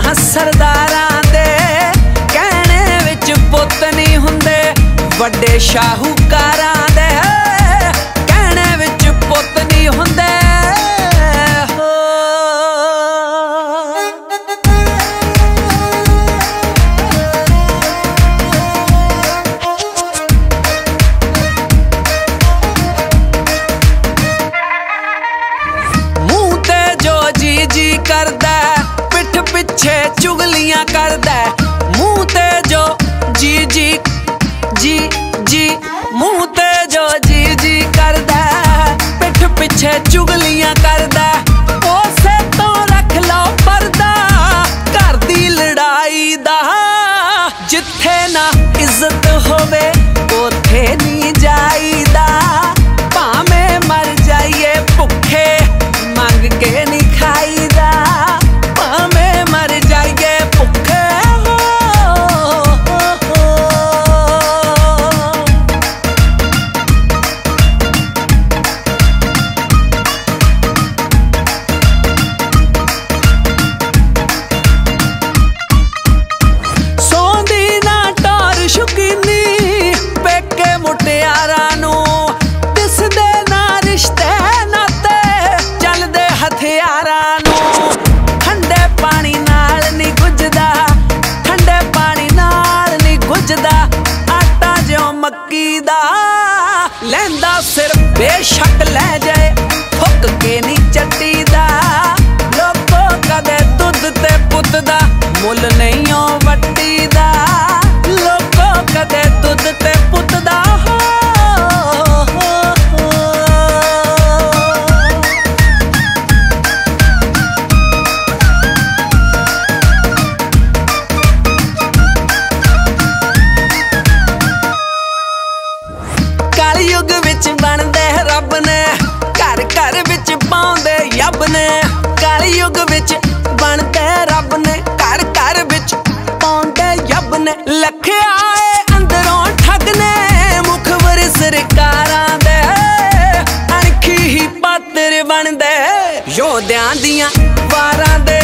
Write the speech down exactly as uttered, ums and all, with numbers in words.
सरदारां दे कहने विच पुत नहीं हुंदे, वड्डे शाहूकारां दे कहने विच पुत नहीं हुंदे। करदा पिठ पिछे चुगलियां करदा, मुंह ते जो जी जी जी जी मुंह ते जो जी जी करदा, पिठ पिछे चुगलियां करदा। उसे तो रख लो पर्दा घर दी लड़ाई दा, जिथे ना इज्जत होवे उथे नहीं जाईदा। भावें मर जाइए भुखे मंग के नहीं खाईदा, लैंदा सिर बेशक लै जाए फुक के नी चट्टीदा। लोगो कदे दुध ते पुत दा मुल नहीं ओ वट्टीदा, लोगो कदे दुध ते पुत दा। युग विच बनदे रब ने घर घर विच पाउंदे यब ने, कल युग विच बनदे रब ने घर घर विच पाउंदे यब ने। लखे आए अंदरों ठग ने मुखबर सरकारां दे, अणखी ही पात्र बनदे योद्धियां दियां वारां दे।